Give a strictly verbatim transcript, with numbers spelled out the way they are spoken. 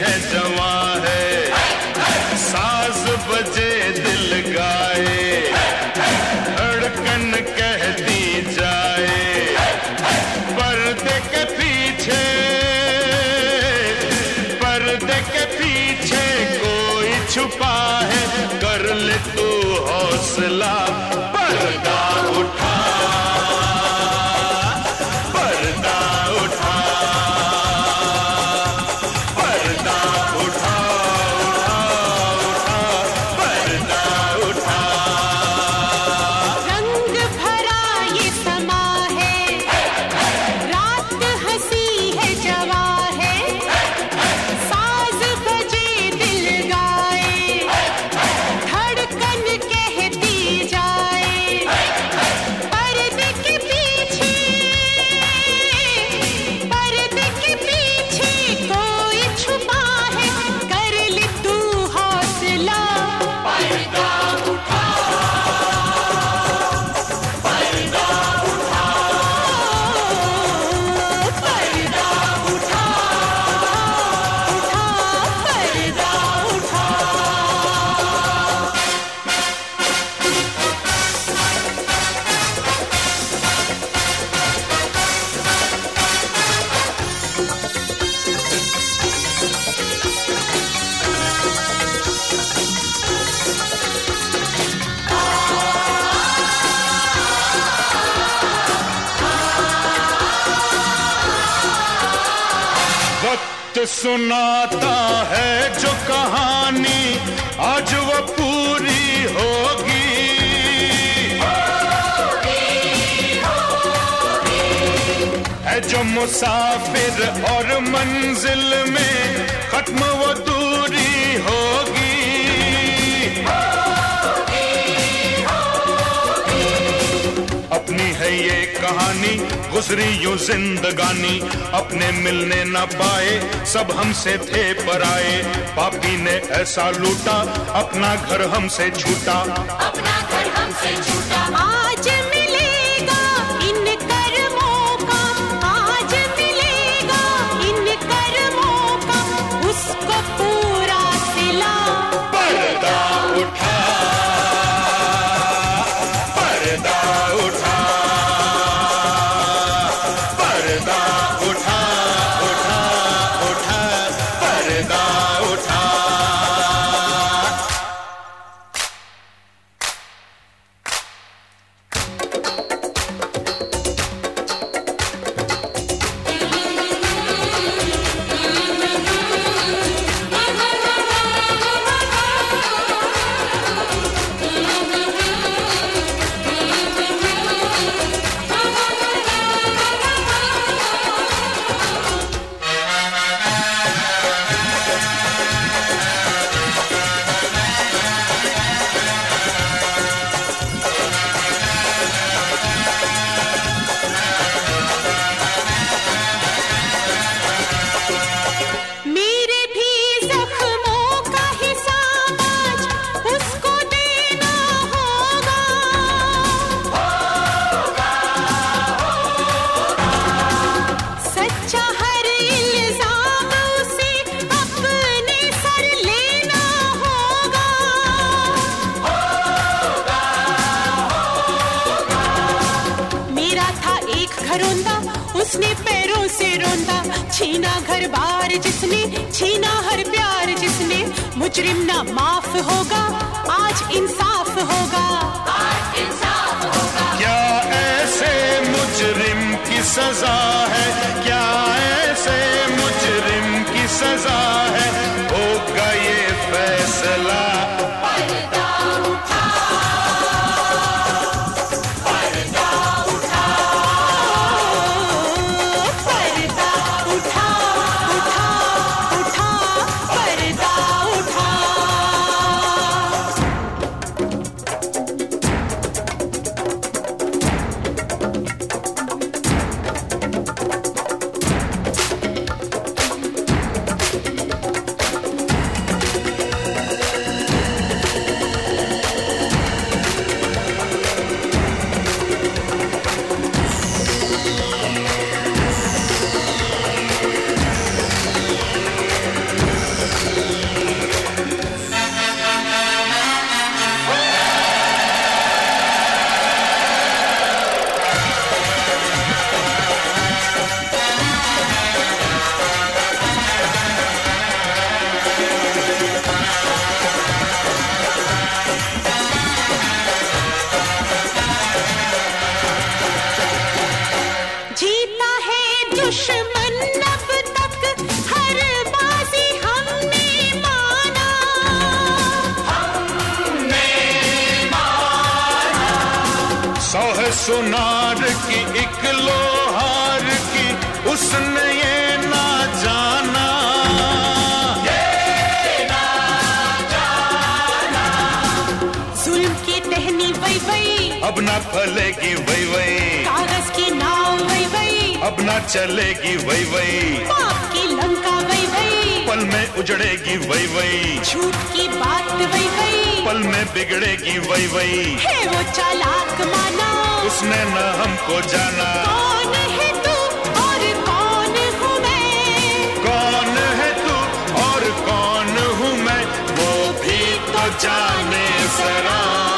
है जवां है, साज बजे दिल गाए, धड़कन कहती जाए, पर्दे के पीछे पर्दे के पीछे कोई छुपा है, कर ले तू हौसला, पर्दा उठा पर्दा उठा पर्दा उठा उठा पर्दा उठा। रंग भरा ये समा है, रात हंसी है जवा है, साज बजे दिल गाए, धड़कन कहती जाए, पर्दे के पीछे पर्दे के पीछे कोई छुपा है, कर ले तू हौसला, पर्दा उठा पर्दा उठा पर्दा उठा उठा पर्दा उठा। वक्त सुनाता है जो कहानी, आज वो पूरी होगी, है जो मुसाफिर और मंजिल में खत्म वो दूरी होगी। अपनी है ये कहानी, गुजरी यूं जिंदगानी, अपने मिलने न पाए, सब हमसे थे पराए, पापी ने ऐसा लूटा, अपना घर हमसे छूटा, अपना घर हमसे छूटा। आज मिलेगा इन कर्मों का, आज मिलेगा इन कर्मों का, उसको पूरा सिला, पर्दा उठा पर्दा उठा पर्दा उठा उठा उठा पर्दा उठा। मेरे भी जख्मों का हिसाब आज उसको देना होगा, सच्चा हर इल्जाम उसे अपने सर लेना होगा, मेरा था एक घरौंदा, उसने पैरों से रोंदा, छीना घर बार जिसने, छीना हर प्यार जिसने, मुजरिम ना माफ होगा, आज इंसाफ होगा, आज इंसाफ होगा। क्या ऐसे मुजरिम की सजा है, क्या ऐसे मुजरिम की सजा है, होगा ये फैसला, पर्दा उठा पर्दा उठा पर्दा उठा उठा उठा पर्दा उठा। सुनार की एक लोहार की उसने ये ना जाना, ये ना जाना। जुल्म की टहनी वही वही अब ना फलेगी वही वही, कागज की नाव वही वही अब ना चलेगी वही वही, पाप की लंका वही वही पल में उजड़ेगी वही वही, झूठ की बात वही वही पल में बिगड़ेगी वही वही। है वो चालाक माना, उसने न हमको जाना। कौन है तू और कौन हूँ मैं, कौन है तू और कौन हूँ मैं, वो भी तो जाने जरा।